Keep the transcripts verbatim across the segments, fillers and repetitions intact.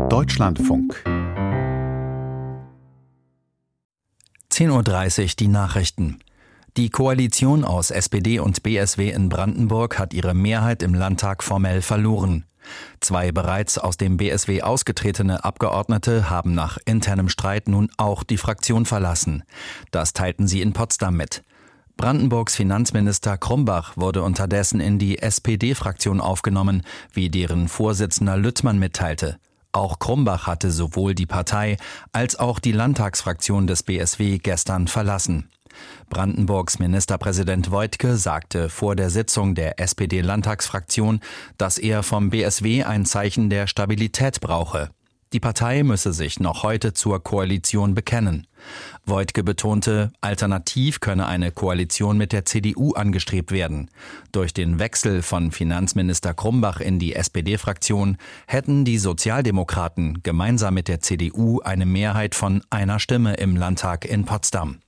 Deutschlandfunk. zehn Uhr dreißig die Nachrichten. Die Koalition aus S P D und B S W in Brandenburg hat ihre Mehrheit im Landtag formell verloren. Zwei bereits aus dem B S W ausgetretene Abgeordnete haben nach internem Streit nun auch die Fraktion verlassen. Das teilten sie in Potsdam mit. Brandenburgs Finanzminister Krumbach wurde unterdessen in die S P D-Fraktion aufgenommen, wie deren Vorsitzender Lüttmann mitteilte. Auch Krumbach hatte sowohl die Partei als auch die Landtagsfraktion des B S W gestern verlassen. Brandenburgs Ministerpräsident Woidke sagte vor der Sitzung der S P D-Landtagsfraktion, dass er vom B S W ein Zeichen der Stabilität brauche. Die Partei müsse sich noch heute zur Koalition bekennen. Woidke betonte, alternativ könne eine Koalition mit der C D U angestrebt werden. Durch den Wechsel von Finanzminister Krumbach in die S P D-Fraktion hätten die Sozialdemokraten gemeinsam mit der C D U eine Mehrheit von einer Stimme im Landtag in Potsdam.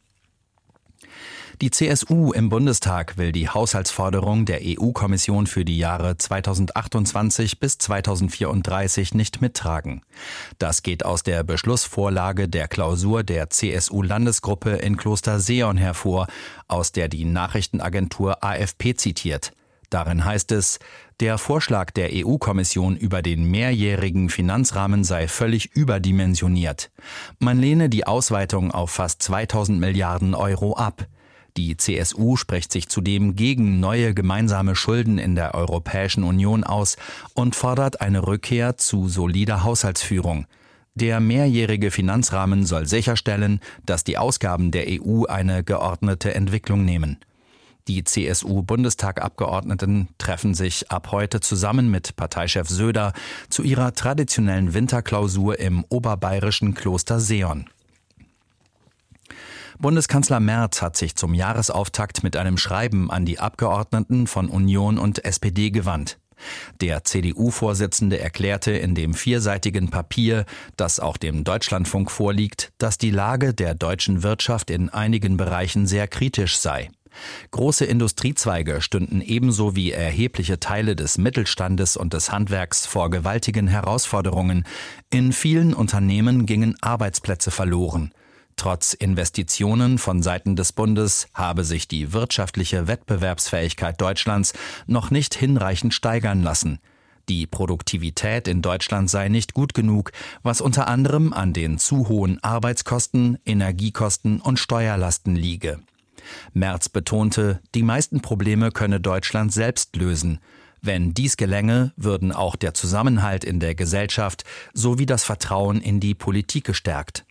Die C S U im Bundestag will die Haushaltsforderung der E U-Kommission für die Jahre zweitausendachtundzwanzig bis zweitausendvierunddreißig nicht mittragen. Das geht aus der Beschlussvorlage der Klausur der C S U-Landesgruppe in Kloster Seeon hervor, aus der die Nachrichtenagentur A F P zitiert. Darin heißt es, der Vorschlag der E U-Kommission über den mehrjährigen Finanzrahmen sei völlig überdimensioniert. Man lehne die Ausweitung auf fast zweitausend Milliarden Euro ab. Die C S U spricht sich zudem gegen neue gemeinsame Schulden in der Europäischen Union aus und fordert eine Rückkehr zu solider Haushaltsführung. Der mehrjährige Finanzrahmen soll sicherstellen, dass die Ausgaben der E U eine geordnete Entwicklung nehmen. Die C S U-Bundestagabgeordneten treffen sich ab heute zusammen mit Parteichef Söder zu ihrer traditionellen Winterklausur im oberbayerischen Kloster Seeon. Bundeskanzler Merz hat sich zum Jahresauftakt mit einem Schreiben an die Abgeordneten von Union und S P D gewandt. Der C D U-Vorsitzende erklärte in dem vierseitigen Papier, das auch dem Deutschlandfunk vorliegt, dass die Lage der deutschen Wirtschaft in einigen Bereichen sehr kritisch sei. Große Industriezweige stünden ebenso wie erhebliche Teile des Mittelstandes und des Handwerks vor gewaltigen Herausforderungen. In vielen Unternehmen gingen Arbeitsplätze verloren. Trotz Investitionen von Seiten des Bundes habe sich die wirtschaftliche Wettbewerbsfähigkeit Deutschlands noch nicht hinreichend steigern lassen. Die Produktivität in Deutschland sei nicht gut genug, was unter anderem an den zu hohen Arbeitskosten, Energiekosten und Steuerlasten liege. Merz betonte, die meisten Probleme könne Deutschland selbst lösen. Wenn dies gelänge, würden auch der Zusammenhalt in der Gesellschaft sowie das Vertrauen in die Politik gestärkt.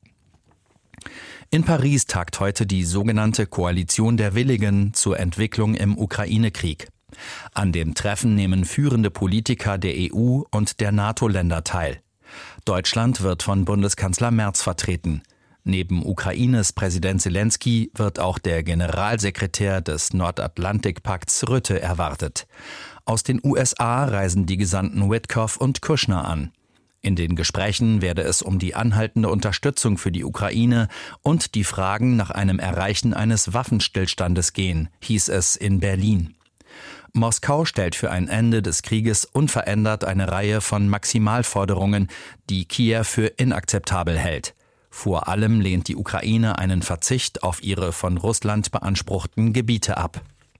In Paris tagt heute die sogenannte Koalition der Willigen zur Entwicklung im Ukraine-Krieg. An dem Treffen nehmen führende Politiker der E U und der NATO-Länder teil. Deutschland wird von Bundeskanzler Merz vertreten. Neben Ukraines Präsident Selenskyj wird auch der Generalsekretär des Nordatlantikpakts Rutte erwartet. Aus den U S A reisen die Gesandten Witkoff und Kushner an. In den Gesprächen werde es um die anhaltende Unterstützung für die Ukraine und die Fragen nach einem Erreichen eines Waffenstillstandes gehen, hieß es in Berlin. Moskau stellt für ein Ende des Krieges unverändert eine Reihe von Maximalforderungen, die Kiew für inakzeptabel hält. Vor allem lehnt die Ukraine einen Verzicht auf ihre von Russland beanspruchten Gebiete ab.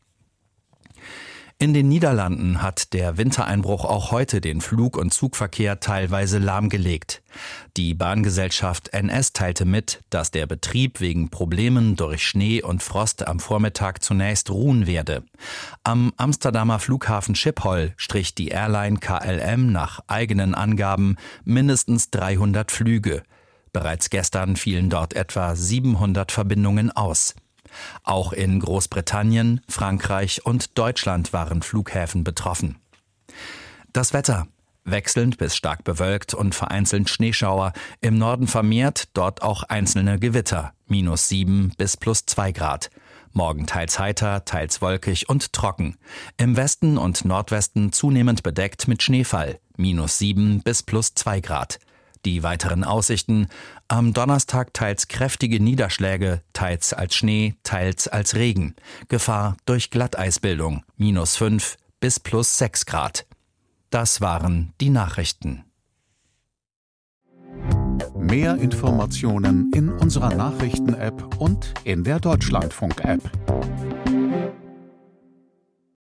In den Niederlanden hat der Wintereinbruch auch heute den Flug- und Zugverkehr teilweise lahmgelegt. Die Bahngesellschaft N S teilte mit, dass der Betrieb wegen Problemen durch Schnee und Frost am Vormittag zunächst ruhen werde. Am Amsterdamer Flughafen Schiphol strich die Airline K L M nach eigenen Angaben mindestens dreihundert Flüge. Bereits gestern fielen dort etwa siebenhundert Verbindungen aus. Auch in Großbritannien, Frankreich und Deutschland waren Flughäfen betroffen. Das Wetter: wechselnd bis stark bewölkt und vereinzelt Schneeschauer, im Norden vermehrt, dort auch einzelne Gewitter, minus sieben bis plus zwei Grad. Morgen teils heiter, teils wolkig und trocken. Im Westen und Nordwesten zunehmend bedeckt mit Schneefall, minus sieben bis plus zwei Grad. Die weiteren Aussichten: am Donnerstag teils kräftige Niederschläge, teils als Schnee, teils als Regen. Gefahr durch Glatteisbildung, minus fünf bis plus sechs Grad. Das waren die Nachrichten. Mehr Informationen in unserer Nachrichten-App und in der Deutschlandfunk-App.